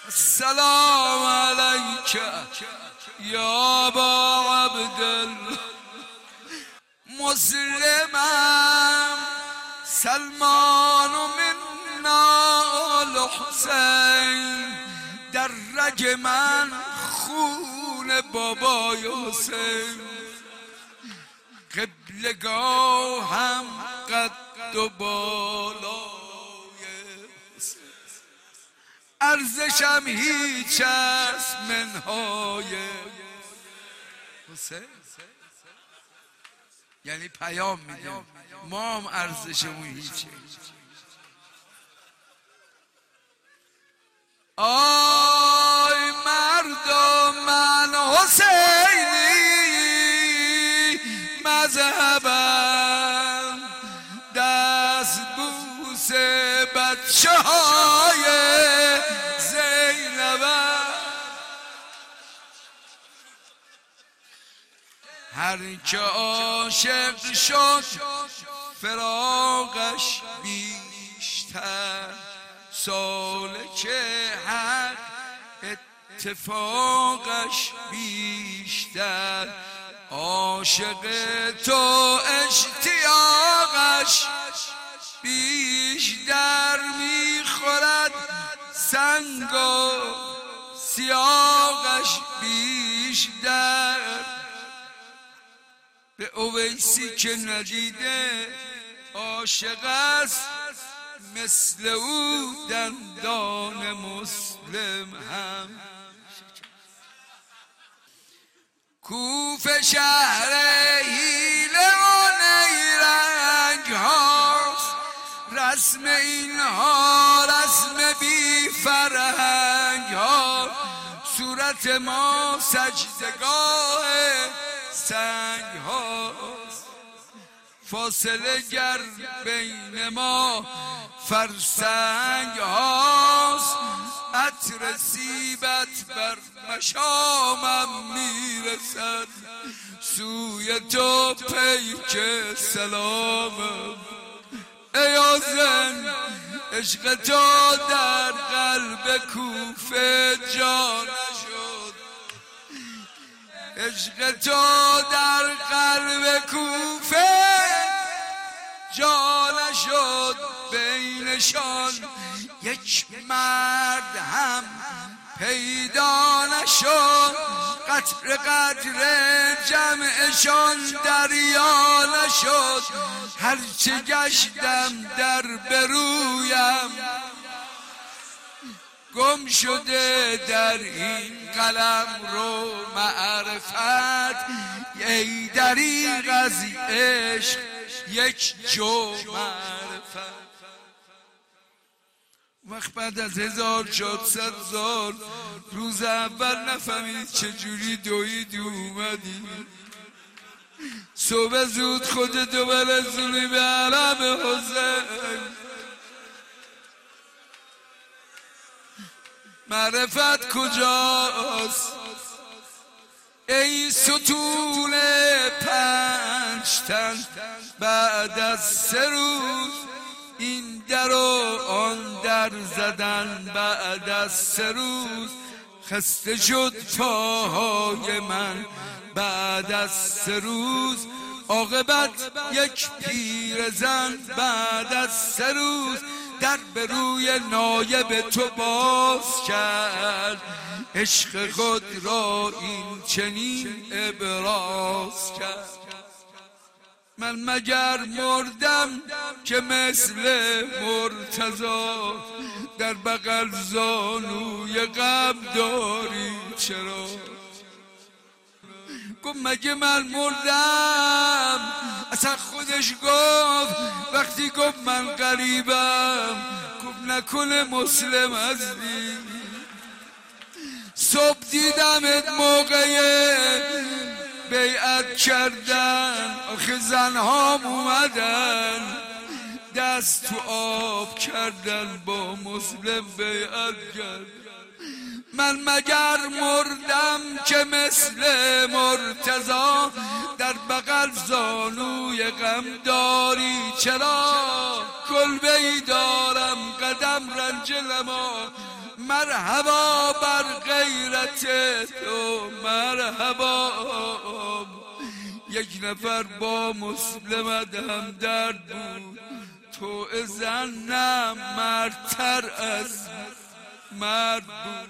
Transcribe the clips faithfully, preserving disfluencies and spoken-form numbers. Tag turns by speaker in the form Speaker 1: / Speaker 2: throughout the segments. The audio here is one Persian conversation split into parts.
Speaker 1: السلام عليك يا ابا عبد مسلما سلمان منا الحسین در رگ من خون بابای حسین قبلگاهم قد و بالای ارزشم هیچ است منهای حسین. یعنی پیام میدیم ما هم ارزشمون هیچه. آی مردم من حسینی مذهبم دست بوس بچه های زینبم. هر که عاشق شد فراقش بیشتر سالک حق اتفاقش بیشتر عاشق تو اشتیاقش بیشتر میخورد سنگ و سیاقش بیشتر. به اویسی که ندیده عاشق است مثل او دندان مسلم هم. کوفه شهر حیله و نیرنگ هاست رسم اینها رسم بی فرهنگ ها. صورت ما سجدگاه سنگ هاست فاصله گر بین ما فرسنگ هاست. عطر سیبت بر مشامم میرسد سوی تو پیک سلامم. ای زن عشق تو در قلب کوفه جا نشد عشق تو در قلب کوفه جا نشد. بینشان یک مرد هم پیدا نشد قطر قطر جمعشان دریا نشد. هرچه گشتم در برویم گم شده در این قلم رو معرفت. ای دریغ از عشق یک جو معرفت. وقت بعد از هزار چهارصد سال روز اول نفهمید چجوری دوید اومدی. صبح زود خودتو برسونی به علم حسین. معرفت کجاست ای ستون پنج تن بعد از سه روز این در و آن در زدن بعد از سه روز خسته شد پاهای من بعد از سه روز عاقبت یک پیرزن بعد از سه روز در به روی نایب تو باز کرد. عشق خود را این چنین ابراز کرد. من مگر مردم که مثل مرتضی در بغل زانوی غم داری چرا؟ گفت مگه من مردم؟ اصلا خودش گفت وقتی گفت من غریبم گفت نکنه مسلم هستی. صبح دیدمت موقع بیعت کردن آخه زنهام اومدن دست تو آب کردن با مسلم بیعت کردن. من مگر مردم که مثل مرتضی در بغل زانوی غم داری چرا؟ کلبه‌ای دارم قدم رنجلما مرحبا بر غیرت تو مرحبا. یک نفر با مسلمت همدرد بود، تو زن نه مردتر از مرد بود.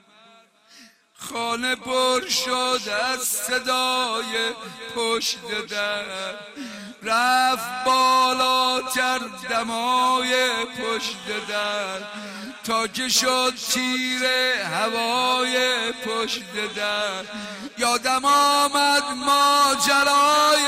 Speaker 1: خانه پر شد از صدای پشت در، رفت بالاتر دمای پشت در تا که شد تیر هوای پشت در. یادم آمد ماجرای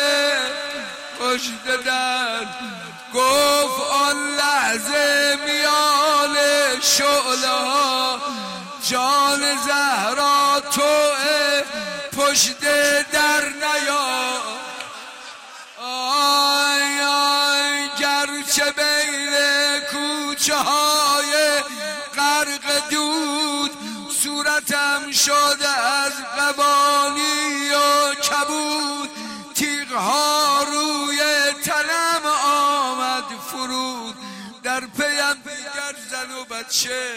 Speaker 1: پشت در، گفت آن لحظه میان شعله ها جان زهرا تو پشت در نیا. آی آی گرچه بین کوچه های غرق دود صورتم شده از قبانی و کبود، تیغ ها روی تنم آمد فرود، در پیم دیگر زن و بچه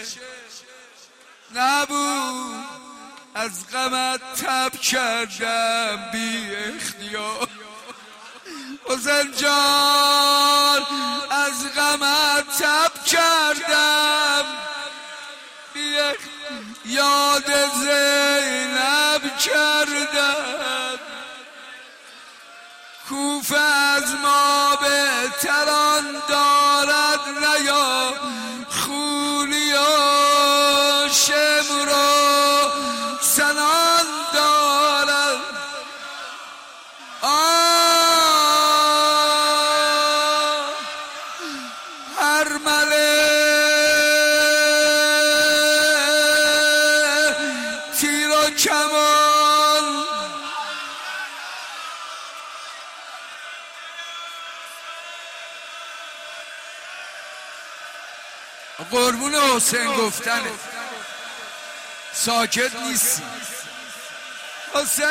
Speaker 1: نبود، از غمت تب کردم بی اختیار. حسین جان از غمت تب کردم بی اختیار، یاد زینب کردم. کوفه از ما بهتران دارد نیا، خونی و شمر و سنان دارد. آه هرمله تیر و کمان، قربون حسین گفتنه ساکت نیستی حسین.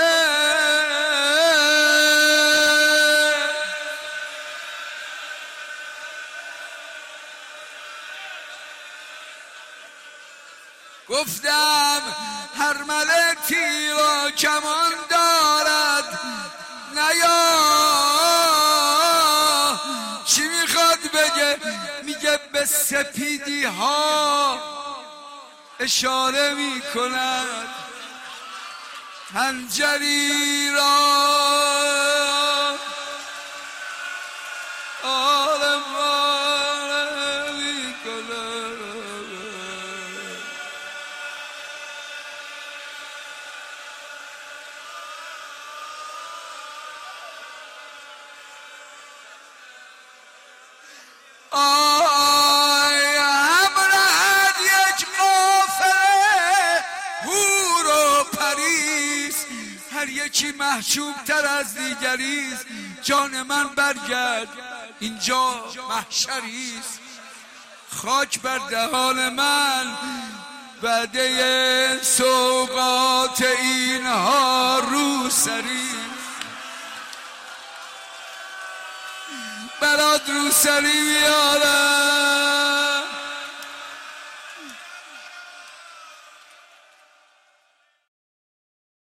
Speaker 1: گفتم هرمله تیر و کمان دارد نیا، چی میخواد بگه؟ میگه به سپیدی ها اشاره میکند، خنجری را آلم آلم میکند. آی همراه یک قافله حور و پریست، هر یکی محجوب تر از دیگریست. جان من برگرد اینجا محشریست، خاک بر دهان من وعده سوغات اینها روسری. برات روسری بیارم